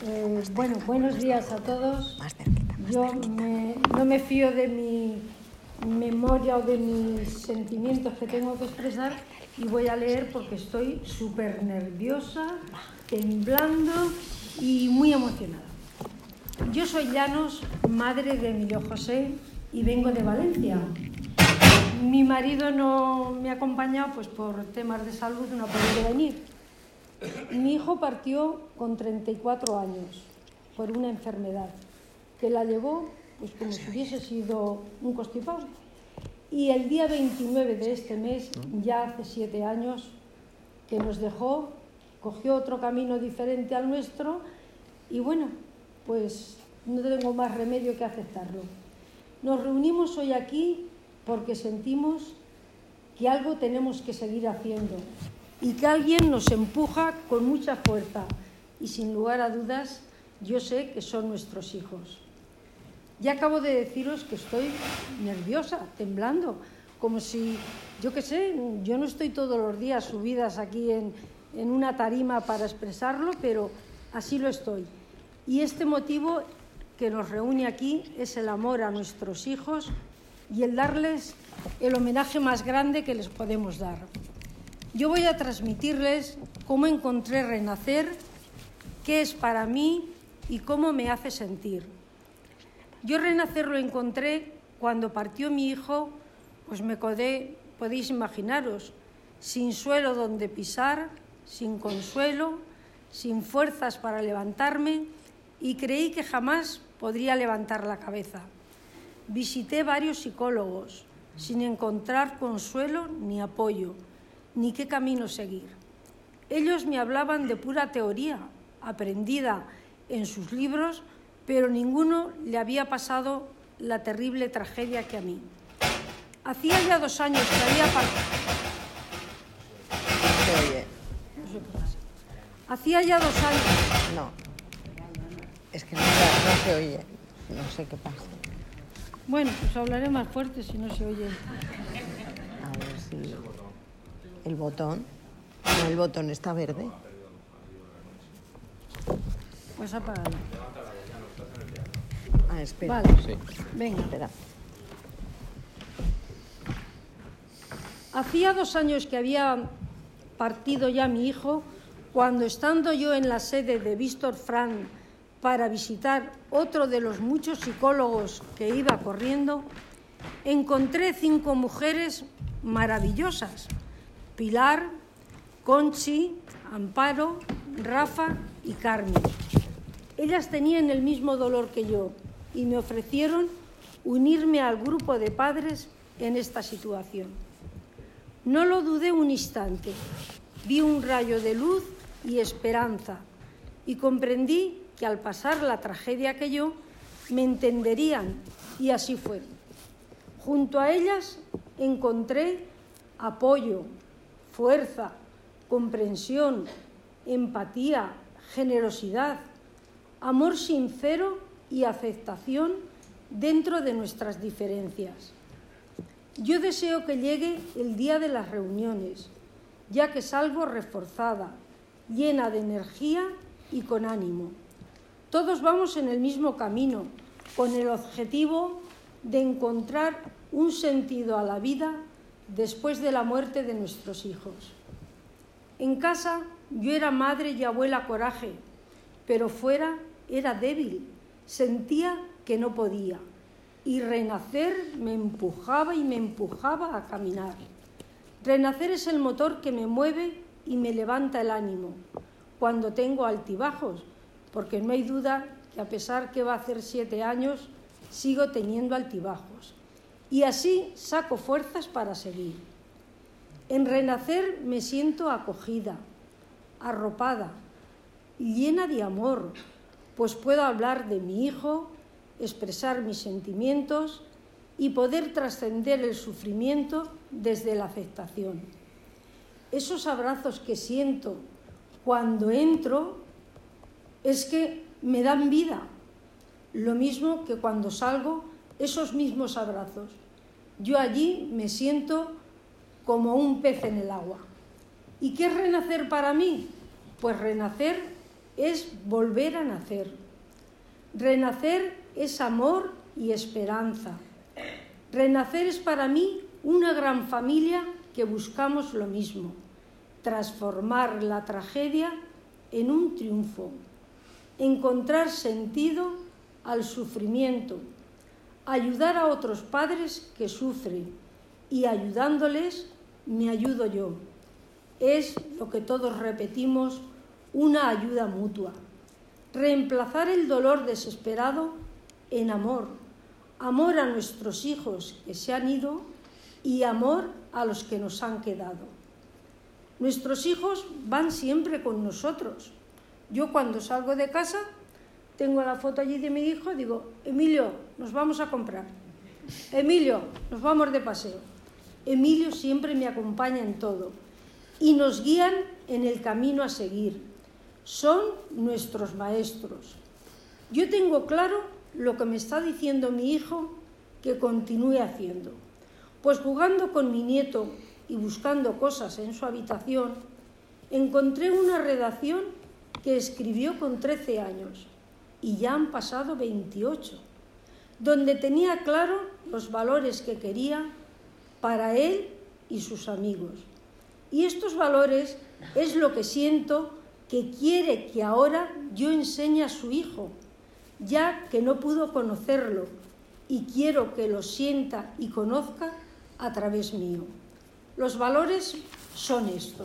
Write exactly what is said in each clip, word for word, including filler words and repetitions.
Eh, bueno, buenos días a todos. Yo me, no me fío de mi memoria o de mis sentimientos que tengo que expresar y voy a leer porque estoy súper nerviosa, temblando y muy emocionada. Yo soy Llanos, madre de Emilio José, y vengo de Valencia. Mi marido no me ha acompañado pues por temas de salud, no ha podido venir. Mi hijo partió con treinta y cuatro años por una enfermedad que la llevó pues como si hubiese sido un constipado. Y el día veintinueve de este mes, ya hace siete años, que nos dejó, cogió otro camino diferente al nuestro y bueno, pues no tengo más remedio que aceptarlo. Nos reunimos hoy aquí porque sentimos que algo tenemos que seguir haciendo y que alguien nos empuja con mucha fuerza y sin lugar a dudas yo sé que son nuestros hijos. Ya acabo de deciros que estoy nerviosa, temblando, como si, yo qué sé, yo no estoy todos los días subidas aquí en, en una tarima para expresarlo, pero así lo estoy. Y este motivo que nos reúne aquí es el amor a nuestros hijos y el darles el homenaje más grande que les podemos dar. Yo voy a transmitirles cómo encontré Renacer, qué es para mí y cómo me hace sentir. Yo Renacer lo encontré cuando partió mi hijo, pues me quedé, podéis imaginaros, sin suelo donde pisar, sin consuelo, sin fuerzas para levantarme y creí que jamás podría levantar la cabeza. Visité varios psicólogos sin encontrar consuelo ni apoyo, ni qué camino seguir. Ellos me hablaban de pura teoría, aprendida en sus libros, pero ninguno le había pasado la terrible tragedia que a mí. Hacía ya dos años que había partido. Se oye. No sé qué pasa. Hacía ya dos años. No. Es que no, no se oye. No sé qué pasa. Bueno, pues hablaré más fuerte si no se oye. A ver si... El botón. No, el botón está verde. Pues apágalo. Ah, espera. Vale, Sí. Venga. Espera. Hacía dos años que había partido ya mi hijo, cuando estando yo en la sede de Víctor Frank para visitar otro de los muchos psicólogos que iba corriendo, encontré cinco mujeres maravillosas: Pilar, Conchi, Amparo, Rafa y Carmen. Ellas tenían el mismo dolor que yo y me ofrecieron unirme al grupo de padres en esta situación. No lo dudé un instante. Vi un rayo de luz y esperanza y comprendí que al pasar la tragedia que yo, me entenderían y así fue. Junto a ellas encontré apoyo, fuerza, comprensión, empatía, generosidad, amor sincero y aceptación dentro de nuestras diferencias. Yo deseo que llegue el día de las reuniones, ya que salgo reforzada, llena de energía y con ánimo. Todos vamos en el mismo camino, con el objetivo de encontrar un sentido a la vida después de la muerte de nuestros hijos. En casa yo era madre y abuela coraje, pero fuera era débil, sentía que no podía. Y Renacer me empujaba y me empujaba a caminar. Renacer es el motor que me mueve y me levanta el ánimo cuando tengo altibajos, porque no hay duda que a pesar que va a hacer siete años, sigo teniendo altibajos. Y así saco fuerzas para seguir. En Renacer me siento acogida, arropada, llena de amor, pues puedo hablar de mi hijo, expresar mis sentimientos y poder trascender el sufrimiento desde la aceptación. Esos abrazos que siento cuando entro es que me dan vida, lo mismo que cuando salgo, esos mismos abrazos. Yo allí me siento como un pez en el agua. ¿Y qué es Renacer para mí? Pues Renacer es volver a nacer. Renacer es amor y esperanza. Renacer es para mí una gran familia que buscamos lo mismo, transformar la tragedia en un triunfo, encontrar sentido al sufrimiento, ayudar a otros padres que sufren y ayudándoles me ayudo yo. Es lo que todos repetimos, una ayuda mutua. Reemplazar el dolor desesperado en amor, amor a nuestros hijos que se han ido y amor a los que nos han quedado. Nuestros hijos van siempre con nosotros. Yo cuando salgo de casa tengo la foto allí de mi hijo, digo, Emilio, nos vamos a comprar. Emilio, nos vamos de paseo. Emilio siempre me acompaña en todo y nos guían en el camino a seguir. Son nuestros maestros. Yo tengo claro lo que me está diciendo mi hijo que continúe haciendo. Pues jugando con mi nieto y buscando cosas en su habitación, encontré una redacción que escribió con trece años, y ya han pasado veintiocho, donde tenía claro los valores que quería para él y sus amigos. Y estos valores es lo que siento que quiere que ahora yo enseñe a su hijo, ya que no pudo conocerlo, y quiero que lo sienta y conozca a través mío. Los valores son estos.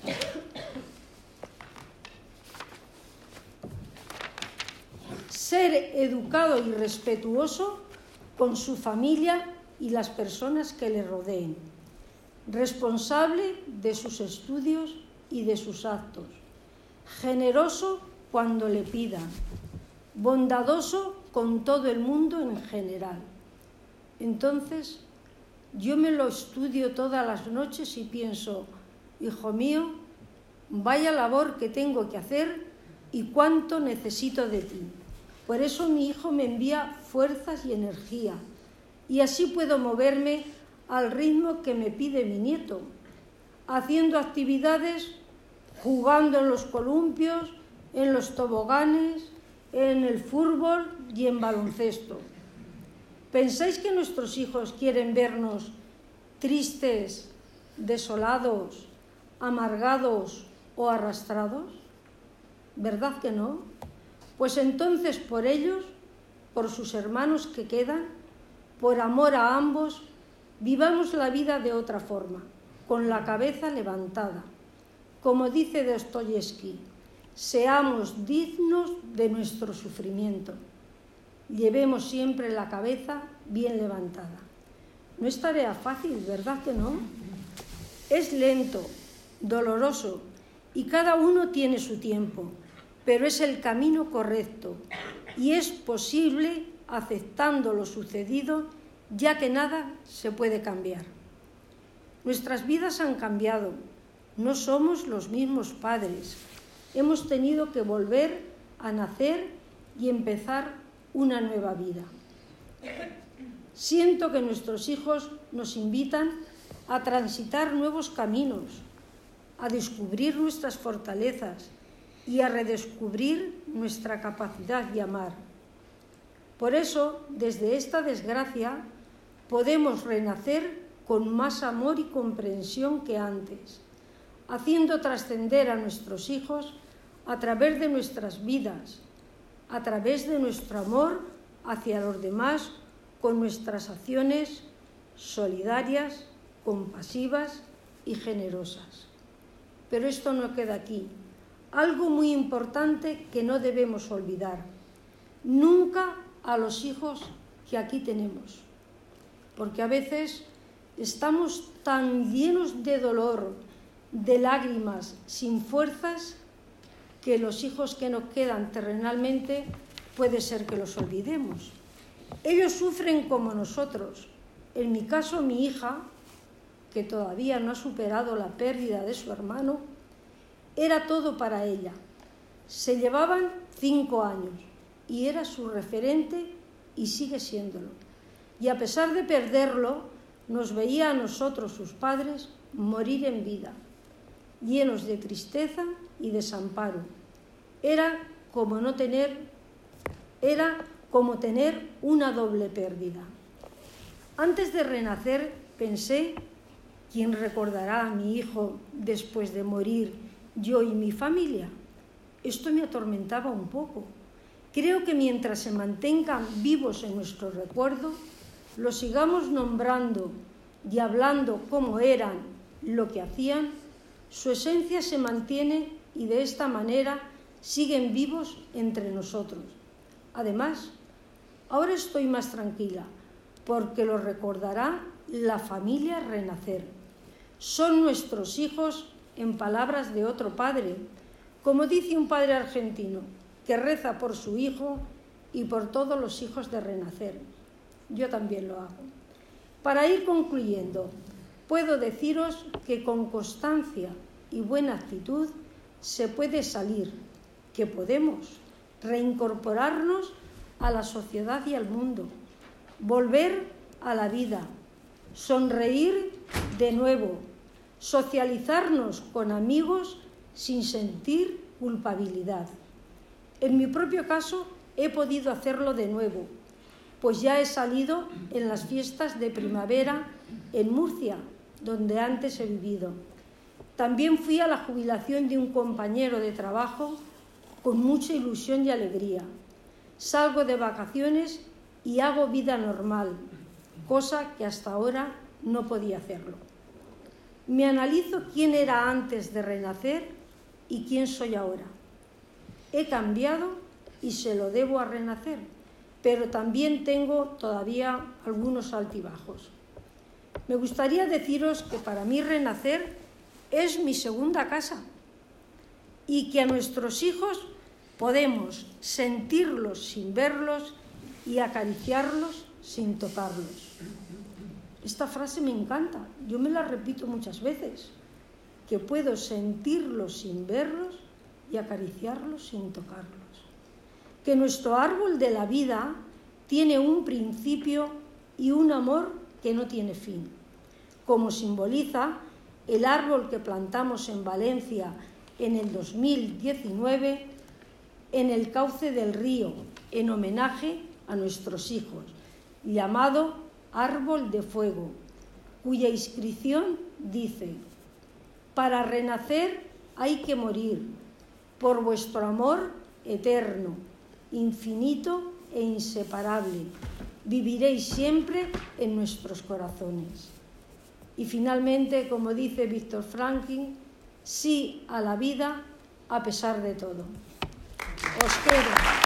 Ser educado y respetuoso con su familia y las personas que le rodeen. Responsable de sus estudios y de sus actos. Generoso cuando le pidan. Bondadoso con todo el mundo en general. Entonces, yo me lo estudio todas las noches y pienso, hijo mío, vaya labor que tengo que hacer y cuánto necesito de ti. Por eso mi hijo me envía fuerzas y energía, y así puedo moverme al ritmo que me pide mi nieto, haciendo actividades, jugando en los columpios, en los toboganes, en el fútbol y en baloncesto. ¿Pensáis que nuestros hijos quieren vernos tristes, desolados, amargados o arrastrados? ¿Verdad que no? Pues entonces por ellos, por sus hermanos que quedan, por amor a ambos, vivamos la vida de otra forma, con la cabeza levantada. Como dice Dostoyevski, seamos dignos de nuestro sufrimiento. Llevemos siempre la cabeza bien levantada. No es tarea fácil, ¿verdad que no? Es lento, doloroso, y cada uno tiene su tiempo, pero es el camino correcto y es posible aceptando lo sucedido, ya que nada se puede cambiar. Nuestras vidas han cambiado, no somos los mismos padres, hemos tenido que volver a nacer y empezar una nueva vida. Siento que nuestros hijos nos invitan a transitar nuevos caminos, a descubrir nuestras fortalezas y a redescubrir nuestra capacidad de amar. Por eso, desde esta desgracia, podemos renacer con más amor y comprensión que antes, haciendo trascender a nuestros hijos a través de nuestras vidas, a través de nuestro amor hacia los demás, con nuestras acciones solidarias, compasivas y generosas. Pero esto no queda aquí. Algo muy importante que no debemos olvidar. Nunca a los hijos que aquí tenemos. Porque a veces estamos tan llenos de dolor, de lágrimas, sin fuerzas, que los hijos que nos quedan terrenalmente puede ser que los olvidemos. Ellos sufren como nosotros. En mi caso, mi hija, que todavía no ha superado la pérdida de su hermano, era todo para ella. Se llevaban cinco años y era su referente y sigue siéndolo. Y a pesar de perderlo, nos veía a nosotros, sus padres, morir en vida, llenos de tristeza y desamparo. era como no tener, era como tener una doble pérdida. Antes de renacer pensé, ¿quién recordará a mi hijo después de morir yo y mi familia? Esto me atormentaba un poco. Creo que mientras se mantengan vivos en nuestro recuerdo, los sigamos nombrando y hablando cómo eran, lo que hacían, su esencia se mantiene y de esta manera siguen vivos entre nosotros. Además, ahora estoy más tranquila porque lo recordará la familia Renacer. Son nuestros hijos en palabras de otro padre, como dice un padre argentino, que reza por su hijo y por todos los hijos de Renacer. Yo también lo hago. Para ir concluyendo, puedo deciros que con constancia y buena actitud se puede salir, que podemos reincorporarnos a la sociedad y al mundo, volver a la vida, sonreír de nuevo, socializarnos con amigos sin sentir culpabilidad. En mi propio caso he podido hacerlo de nuevo, pues ya he salido en las fiestas de primavera en Murcia, donde antes he vivido. También fui a la jubilación de un compañero de trabajo con mucha ilusión y alegría. Salgo de vacaciones y hago vida normal, cosa que hasta ahora no podía hacerlo. Me analizo quién era antes de Renacer y quién soy ahora. He cambiado y se lo debo a Renacer, pero también tengo todavía algunos altibajos. Me gustaría deciros que para mí Renacer es mi segunda casa y que a nuestros hijos podemos sentirlos sin verlos y acariciarlos sin tocarlos. Esta frase me encanta, yo me la repito muchas veces, que puedo sentirlos sin verlos y acariciarlos sin tocarlos. Que nuestro árbol de la vida tiene un principio y un amor que no tiene fin, como simboliza el árbol que plantamos en Valencia en el dos mil diecinueve en el cauce del río, en homenaje a nuestros hijos, llamado Árbol de Fuego, cuya inscripción dice: para renacer hay que morir, por vuestro amor eterno, infinito e inseparable, viviréis siempre en nuestros corazones. Y finalmente, como dice Víctor Franklin, sí a la vida a pesar de todo. Os quiero.